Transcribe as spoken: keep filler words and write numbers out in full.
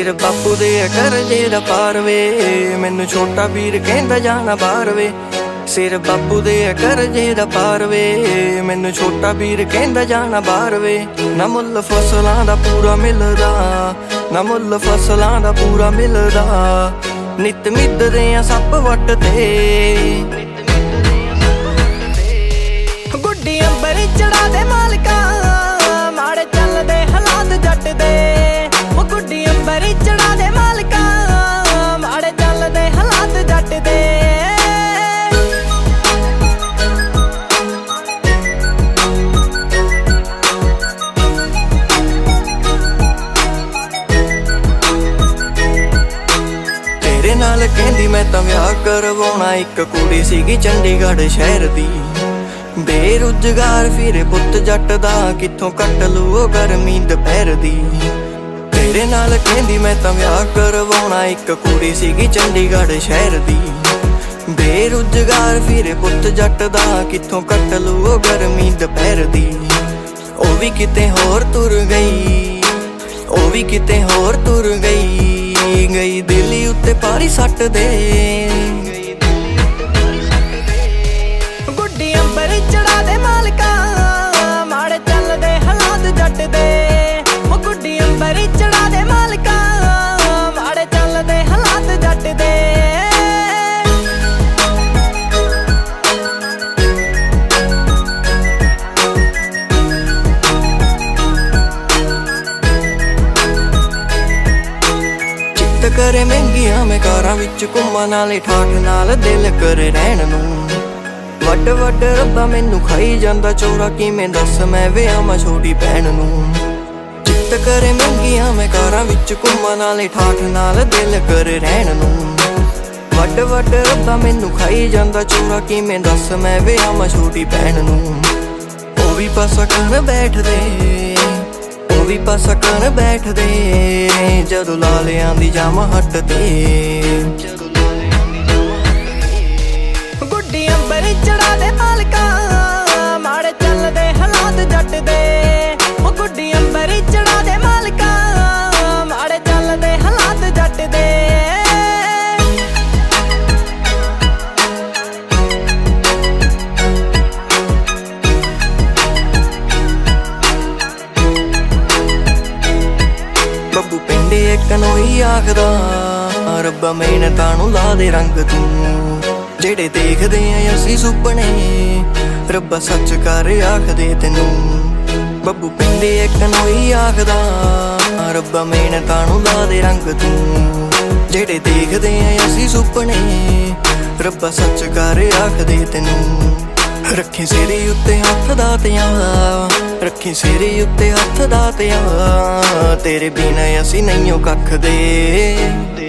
ਸਿਰ ਬਾਪੂ ਦੇ ਕਰਜ਼ੇ ਦਾ ਪਾਰ ਵੇ, ਮੈਨੂੰ ਛੋਟਾ ਵੀਰ ਕਹਿੰਦਾ ਜਾਣਾ ਬਾਹਰ ਵੇ। ਸਿਰ ਬਾਪੂ ਦੇ ਕਰਜ਼ੇ ਦਾ ਪਾਰ ਵੇ, ਮੈਨੂੰ ਛੋਟਾ ਵੀਰ ਕਹਿੰਦਾ ਜਾਣਾ ਬਾਹਰ ਵੇ। ਨਾ ਮੁੱਲ ਫਸਲਾਂ ਦਾ ਪੂਰਾ ਮਿਲਦਾ, ਨਾ ਮੁੱਲ ਫਸਲਾਂ ਦਾ ਪੂਰਾ ਮਿਲਦਾ। ਨਿੱਤ ਮਿੱਧਦੇ ਆ ਸੱਪ ਵੱਟ ਤੇ, ਗੁੱਡੀ ਅੰਬਰ ਚੜਾ ਦੇ ਮਾਲਕਾ, ਮਾੜੇ ਚੱਲਦੇ ਹਾਲਾਤ ਜੱਟ ਦੇ। ਉਹ ਗੁੱਡੀ ਅੰਬਰ ਚੜਾ ਦੇ ਮਾਲਕਾ, ਮਾੜੇ ਚੱਲਦੇ ਹਾਲਾਤ ਜੱਟ ਦੇ। ਤੇਰੇ ਨਾਲ ਕਹਿੰਦੀ ਮੈਂ ਤਾਂ ਵਿਆਹ ਕਰਵਾਉਣਾ, ਇੱਕ ਕੁੜੀ ਸੀਗੀ ਚੰਡੀਗੜ੍ਹ ਸ਼ਹਿਰ ਦੀ। ਬੇਰੁਜ਼ਗਾਰ ਫਿਰੇ ਪੁੱਤ ਜੱਟ ਦਾ, ਕਿੱਥੋਂ ਕੱਟ ਲੂ ਉਹ ਗਰਮੀ ਦੁਪਹਿਰ ਦੀ। ਤੇਰੇ ਨਾਲ ਕਹਿੰਦੀ ਮੈਂ ਤਾਂ ਵਿਆਹ ਕਰਵਾਉਣਾ, ਇੱਕ ਕੁੜੀ ਸੀਗੀ ਚੰਡੀਗੜ੍ਹ ਸ਼ਹਿਰ ਦੀ। ਬੇਰੁਜ਼ਗਾਰ ਫਿਰੇ ਪੁੱਤ ਜੱਟ ਦਾ, ਕਿੱਥੋਂ ਕੱਟ ਲੂ ਉਹ ਗਰਮੀ ਦੁਪਹਿਰ ਦੀ। ਉਹ ਵੀ ਕਿਤੇ ਹੋਰ ਤੁਰ ਗਈ, ਉਹ ਵੀ ਕਿਤੇ ਹੋਰ ਤੁਰ ਗਈ, ਗਈ ਦਿੱਲੀ ਉੱਤੇ ਪਾਰੀ ਸੱਟ ਦੇ। ਗੁੱਡੀ ਅੰਬਰ ਚੜਾ ਦੇ ਮਾਲਕਾ, ਮਾੜੇ ਚੱਲਦੇ ਹਾਲਾਤ ਜੱਟ ਦੇ। ਉਹ ਗੁੱਡੀ ਅੰਬਰ ਚੜਾ ਦੇ ਮਾਲਕਾ, ਮਾੜੇ ਚੱਲਦੇ ਹਾਲਾਤ ਜੱਟ ਦੇ। ਚਿੱਤ ਕਰੇ ਮਹਿੰਗੀਆਂ ਮੈਂ ਕਾਰਾਂ ਵਿੱਚ ਘੁੰਮਣ, ਨਾਲੇ ਠਾਠ ਨਾਲ ਦਿਲ ਕਰੇ ਰਹਿਣ ਨੂੰ। ਵੱਡ ਵੱਡ ਰੱਬਾ ਮੈਨੂੰ ਖਾਈ ਜਾਂਦਾ ਚੋਰਾ, ਕਿਵੇਂ ਦੱਸ ਮੈਂ ਵਿਆਹਾਂ ਛੋਟੀ ਭੈਣ ਨੂੰ। ਚਿੱਤ ਕਰੇ ਮਹਿੰਗੀਆਂ ਮੈਂ ਕਾਰਾਂ ਵਿੱਚ ਘੁੰਮਣ, ਨਾਲੇ ਠਾਠ ਨਾਲ ਦਿਲ ਕਰੇ ਰਹਿਣ ਨੂੰ। ਵੱਡ ਵੱਡ ਰੱਬਾ ਮੈਨੂੰ ਖਾਈ ਜਾਂਦਾ ਚੋਰਾ, ਕਿਵੇਂ ਦੱਸ ਮੈਂ ਵਿਆਹਾਂ ਛੋਟੀ ਭੈਣ ਨੂੰ। ਉਹ ਵੀ ਪਾਸਾ ਕਰਨ ਬੈਠਦੇ, ਉਹ ਵੀ ਪਾਸਾ ਕਰਨ ਬੈਠਦੇ, ਜਦੋਂ ਲਾਲਿਆਂ ਦੀ ਜਾਮ ਹੱਟ ਤੇ। ਗੁੱਡੀ ਅੰਬਰ ਚੜਾ ਦੇ ਮਾਲਕਾ, ਮਾੜੇ ਚੱਲਦੇ ਹਾਲਾਤ ਜੱਟ ਦੇ। ਉਹ ਗੁੱਡੀ ਅੰਬਰ ਚੜਾ ਦੇ ਮਾਲਕਾ, ਮਾੜੇ ਚੱਲਦੇ ਹਾਲਾਤ ਜੱਟ ਦੇ। ਬੱਬੂ ਪਿੰਡੇ ਇੱਕ ਨੂੰ ਹੀ ਆਖਦਾ, ਰੱਬਾ ਮਿਹਨਤਾਂ ਨੂੰ ਲਾ ਦੇ ਰੰਗ ਤੂੰ। ਜਿਹੜੇ ਦੇਖਦੇ ਆ ਅਸੀਂ ਸੁਪਨੇ, ਰੱਬਾ ਸੱਚ ਕਰ ਆਖਦੇ ਤੈਨੂੰ। ਬੱਬੂ ਪਿੰਡੇ ਇੱਕ ਨੂੰ ਹੀ ਆਖਦਾ, ਰੱਬਾ ਮਿਹਨਤਾਂ ਨੂੰ ਲਾ ਦੇ ਰੰਗ ਤੂੰ। ਜਿਹੜੇ ਦੇਖਦੇ ਆ ਅਸੀਂ ਸੁਪਨੇ, ਰੱਬਾ ਸੱਚ ਕਰ ਆਖਦੇ ਤੈਨੂੰ। ਰੱਖੀ ਸਿਰੇ ਉੱਤੇ ਹੱਥ ਦਾਤਿਆਂ, ਰੱਖੀ ਸਿਰੇ ਉੱਤੇ ਹੱਥ ਦਾਤਿਆਂ, ਤੇਰੇ ਬਿਨਾਂ ਅਸੀਂ ਨਹੀਂਓ ਕੱਖ ਦੇ।